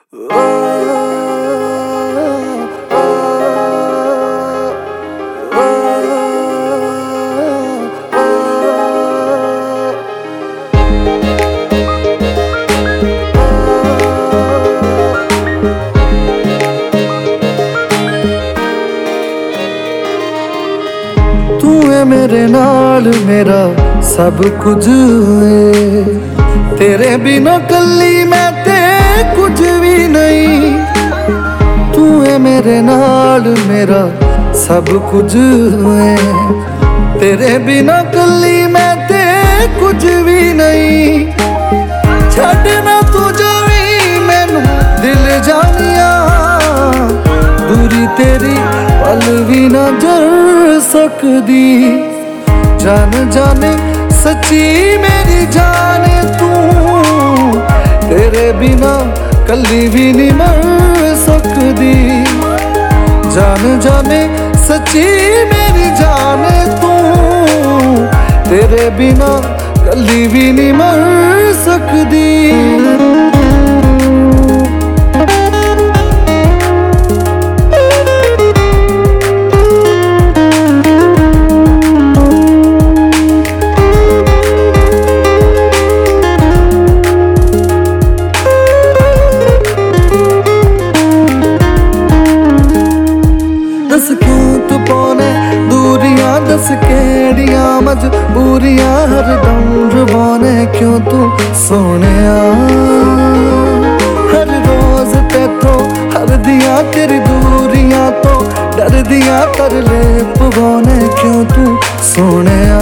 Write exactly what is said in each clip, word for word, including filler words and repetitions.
तू है मेरे नाल मेरा सब कुछ है, तेरे बिना कली मैं ते कुछ भी नहीं। तू है मेरे नाल मेरा सब कुछ है, तेरे बिना कली मैं ते कुछ भी नहीं। छड़ना तू जो भी मैनू दिल जानिया, दूरी तेरी पल भी ना जर सकदी। जान जाने सच्ची मेरी जाने तू, तेरे बिना कली भी नहीं मर सकदी। जान जाने सच्ची मेरी जाने तू, तेरे बिना कली भी नहीं मर सकदी। दस क्यों तू पौने दूरियां, दस केड़ियां मजबूरियां, हर दम जुबाने क्यों तू सोनिया। हर रोज तेथों हर दिया तेरी दूरियां तो डर दिया, कर ले पवाने क्यों तू सोनिया।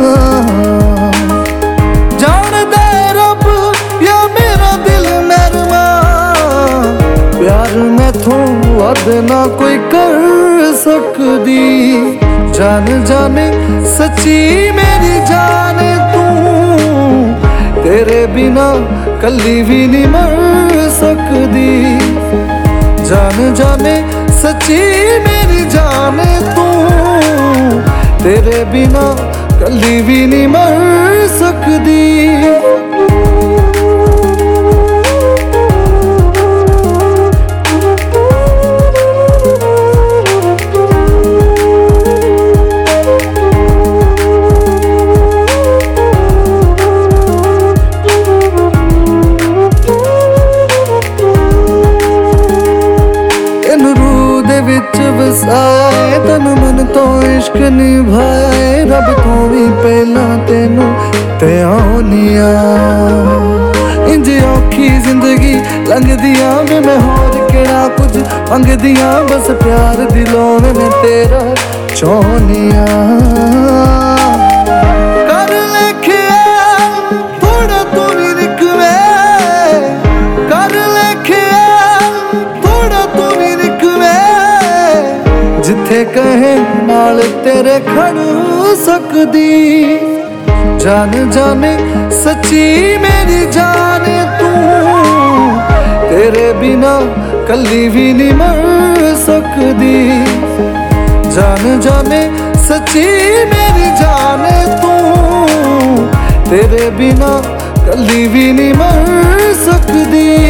जान दे रब या मेरा दिल मेहरमा, प्यार मैथों वध ना कोई कर सकदी। जान जाने सच्ची मेरी जाने तू, तेरे बिना कली भी नहीं मर सकदी। जान जाने सच्ची मेरी जाने तू, तेरे बिना कली भी नहीं मर सकदी। वसाए तन मन तो इश्क निभाए, रब तो भी पहला तेनू ते आउनिया। इंज औखी जिंदगी लंघदियां वे मैं होर केड़ा कुछ मंगदियां, बस प्यार दिलों में मैं तेरा चाहनिया। कर लेखिया थोड़ा तू भी निकवे, कर लेखिया थोड़ा तू भी निकवे, जिथे कहे नाल तेरे खड़ सकदी। जान जाने सच्ची मेरी जाने तू, तेरे बिना कली भी नहीं मर सकदी। जान जाने सच्ची मेरी जाने तू, तेरे बिना कली भी नहीं मर सकदी।